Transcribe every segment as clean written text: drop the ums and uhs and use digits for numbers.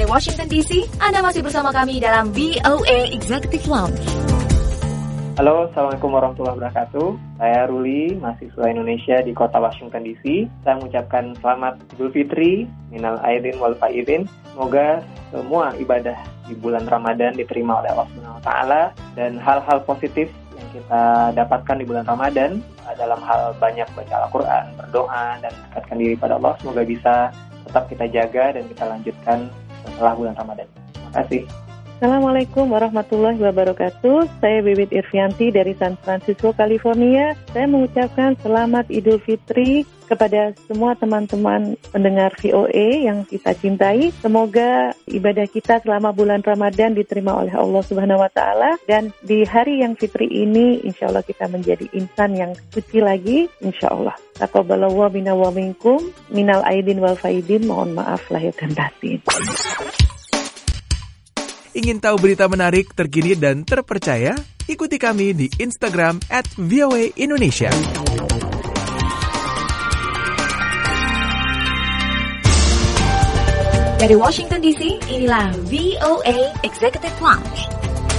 Dari Washington DC, Anda masih bersama kami dalam VOA Executive Lounge. Halo, Assalamualaikum warahmatullahi wabarakatuh. Saya Ruli, mahasiswa Indonesia di kota Washington DC. Saya mengucapkan selamat Idul Fitri, minal aidin wal faidin. Semoga semua ibadah di bulan Ramadan diterima oleh Allah SWT, dan hal-hal positif yang kita dapatkan di bulan Ramadan dalam hal banyak baca Al-Quran, berdoa, dan dekatkan diri pada Allah, semoga bisa tetap kita jaga dan kita lanjutkan setelah bulan Ramadan. Terima kasih. Assalamualaikum warahmatullahi wabarakatuh. Saya Bibit Irvianti dari San Francisco, California. Saya mengucapkan selamat Idul Fitri kepada semua teman-teman pendengar VOA yang kita cintai. Semoga ibadah kita selama bulan Ramadan diterima oleh Allah Subhanahu wa taala, dan di hari yang fitri ini insyaallah kita menjadi insan yang suci lagi insyaallah. Taqabbalallahu minna wa minkum minal aidin wal faidin. Mohon maaf lahir dan batin. Ingin tahu berita menarik, terkini, dan terpercaya? Ikuti kami di Instagram @voaindonesia. Dari Washington DC, inilah VOA Executive Lounge.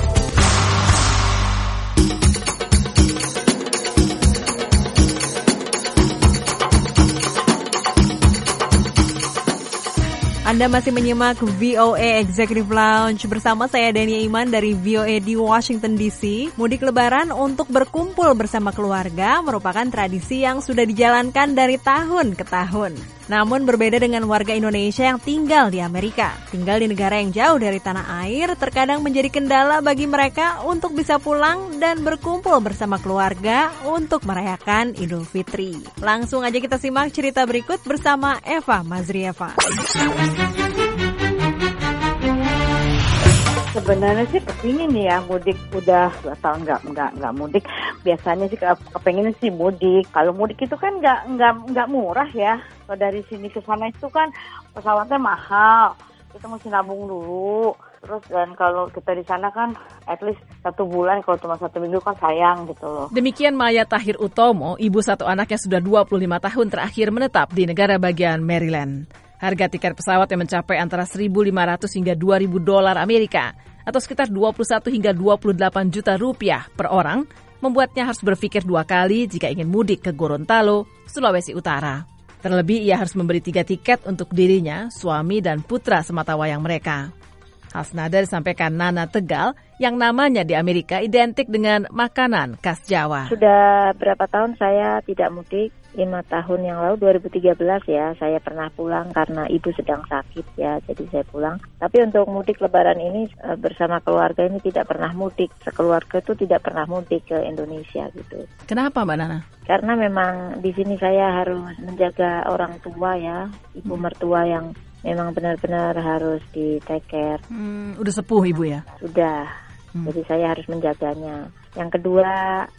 Anda masih menyimak VOA Executive Lounge bersama saya Dania Iman dari VOA di Washington DC. Mudik Lebaran untuk berkumpul bersama keluarga merupakan tradisi yang sudah dijalankan dari tahun ke tahun. Namun berbeda dengan warga Indonesia yang tinggal di Amerika. Tinggal di negara yang jauh dari tanah air terkadang menjadi kendala bagi mereka untuk bisa pulang dan berkumpul bersama keluarga untuk merayakan Idul Fitri. Langsung aja kita simak cerita berikut bersama Eva Mazrieva. Sebenarnya sih kepingin ya mudik, udah 2 tahun nggak mudik. Biasanya sih kepingin sih mudik. Kalau mudik itu kan nggak murah ya. Kalau dari sini ke sana itu kan pesawatnya mahal. Kita mesti nabung dulu. Terus dan kalau kita di sana kan at least 1 bulan, kalau cuma 1 minggu kan sayang gitu loh. Demikian Maya Tahir Utomo, ibu 1 anak yang sudah 25 tahun terakhir menetap di negara bagian Maryland. Harga tiket pesawat yang mencapai antara $1.500 hingga $2.000 Amerika atau sekitar 21 hingga 28 juta rupiah per orang membuatnya harus berpikir 2 kali jika ingin mudik ke Gorontalo, Sulawesi Utara. Terlebih ia harus membeli 3 tiket untuk dirinya, suami, dan putra sematawayang mereka. Hal senada disampaikan Nana Tegal yang namanya di Amerika identik dengan makanan khas Jawa. Sudah berapa tahun saya tidak mudik? 5 tahun yang lalu, 2013 ya, saya pernah pulang karena ibu sedang sakit ya, jadi saya pulang. Tapi untuk mudik Lebaran ini bersama keluarga ini tidak pernah mudik. Sekeluarga itu tidak pernah mudik ke Indonesia gitu. Kenapa Mbak Nana? Karena memang di sini saya harus menjaga orang tua ya, ibu mertua yang memang benar-benar harus di take care. Udah sepuh ibu ya? Sudah, jadi saya harus menjaganya. Yang kedua,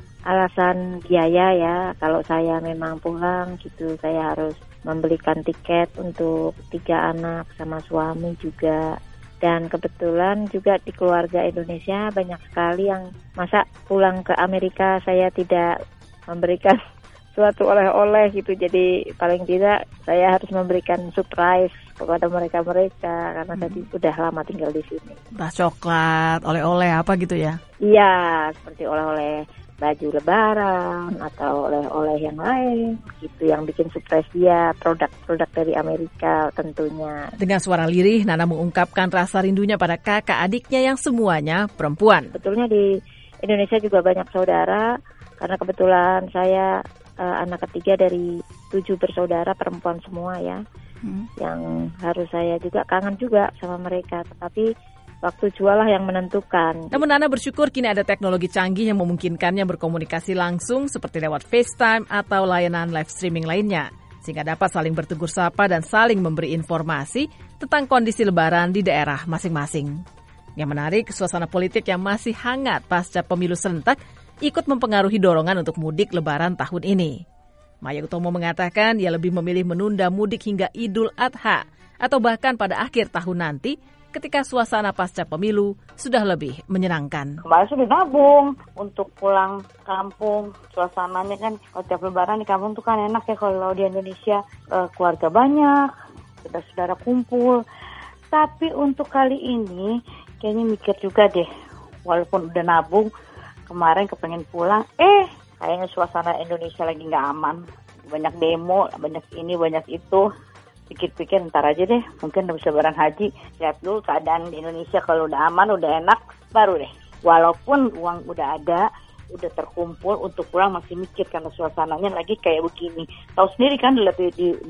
alasan biaya ya, kalau saya memang pulang gitu, saya harus membelikan tiket untuk 3 anak sama suami juga. Dan kebetulan juga di keluarga Indonesia banyak sekali yang masa pulang ke Amerika saya tidak memberikan suatu oleh-oleh gitu. Jadi paling tidak saya harus memberikan surprise kepada mereka karena tadi udah lama tinggal di sini. Tas coklat, oleh-oleh apa gitu ya? Iya, seperti oleh-oleh baju lebaran atau oleh-oleh yang lain gitu yang bikin surprise dia, produk-produk dari Amerika tentunya. Dengan suara lirih, Nana mengungkapkan rasa rindunya pada kakak adiknya yang semuanya perempuan. Betulnya di Indonesia juga banyak saudara, karena kebetulan saya anak ketiga dari 7 bersaudara perempuan semua ya. Yang harus saya juga kangen juga sama mereka, tetapi waktu jualah yang menentukan. Namun Nana bersyukur kini ada teknologi canggih yang memungkinkannya berkomunikasi langsung seperti lewat FaceTime atau layanan live streaming lainnya, sehingga dapat saling bertegur sapa dan saling memberi informasi tentang kondisi Lebaran di daerah masing-masing. Yang menarik, suasana politik yang masih hangat pasca pemilu serentak ikut mempengaruhi dorongan untuk mudik Lebaran tahun ini. Maya Utomo mengatakan ia lebih memilih menunda mudik hingga Idul Adha atau bahkan pada akhir tahun nanti ketika suasana pasca pemilu sudah lebih menyenangkan. Kemarin sudah nabung untuk pulang kampung. Suasananya kan kalau tiap Lebaran di kampung tuh kan enak ya, kalau di Indonesia keluarga banyak, saudara-saudara kumpul. Tapi untuk kali ini kayaknya mikir juga deh, walaupun udah nabung, kemarin kepengen pulang, kayaknya suasana Indonesia lagi nggak aman. Banyak demo, banyak ini, banyak itu. Pikir-pikir ntar aja deh, mungkin udah bisa lebaran haji. Lihat dulu keadaan di Indonesia, kalau udah aman, udah enak, baru deh. Walaupun uang udah ada, udah terkumpul untuk pulang, masih mikir karena suasananya lagi kayak begini. Tahu sendiri kan di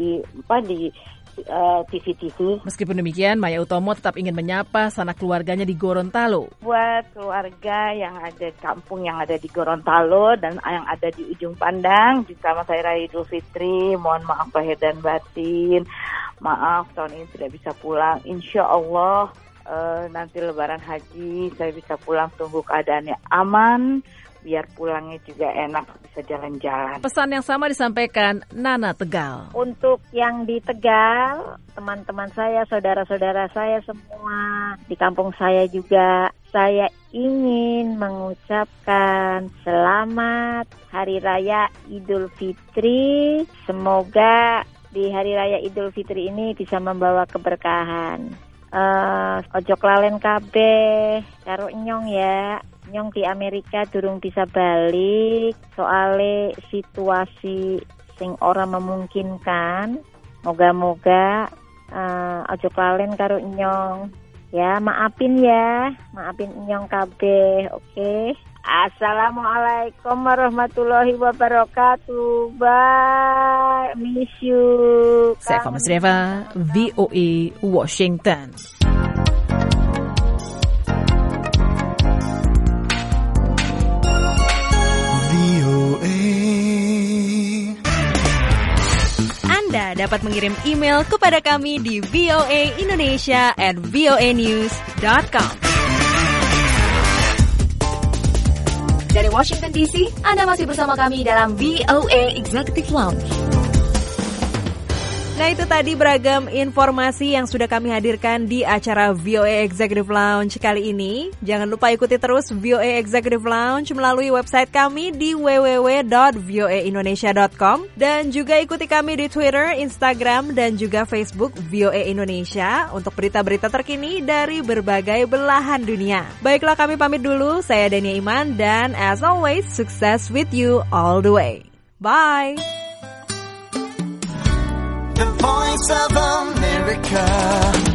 TV-TV. Meskipun demikian, Maya Utomo tetap ingin menyapa sanak keluarganya di Gorontalo. Buat keluarga yang ada kampung yang ada di Gorontalo dan yang ada di ujung pandang, bersama saya Raya Idul Fitri, mohon maaf lahir dan batin. Maaf tahun ini tidak bisa pulang. Insya Allah nanti lebaran haji saya bisa pulang, tunggu keadaannya aman. Biar pulangnya juga enak, bisa jalan-jalan. Pesan yang sama disampaikan Nana Tegal. Untuk yang di Tegal, teman-teman saya, saudara-saudara saya semua, di kampung saya juga, saya ingin mengucapkan selamat Hari Raya Idul Fitri. Semoga di Hari Raya Idul Fitri ini bisa membawa keberkahan. Ojo klalen kabeh karo nyong ya. Nyong di Amerika durung bisa balik soale situasi sing ora memungkinkan. Moga-moga ojo klalen karo nyong ya, maafin nyong kabeh, oke? Assalamualaikum warahmatullahi wabarakatuh. Bye, miss you. Saya Fama Sreva, VOA Washington. Anda dapat mengirim email kepada kami di voaindonesia@voanews.com. Dari Washington DC, Anda masih bersama kami dalam VOA Executive Lounge. Nah, itu tadi beragam informasi yang sudah kami hadirkan di acara VOA Executive Lounge kali ini. Jangan lupa ikuti terus VOA Executive Lounge melalui website kami di www.voaindonesia.com dan juga ikuti kami di Twitter, Instagram, dan juga Facebook VOA Indonesia untuk berita-berita terkini dari berbagai belahan dunia. Baiklah, kami pamit dulu. Saya Dania Iman dan as always, success with you all the way. Bye! The Voice of America.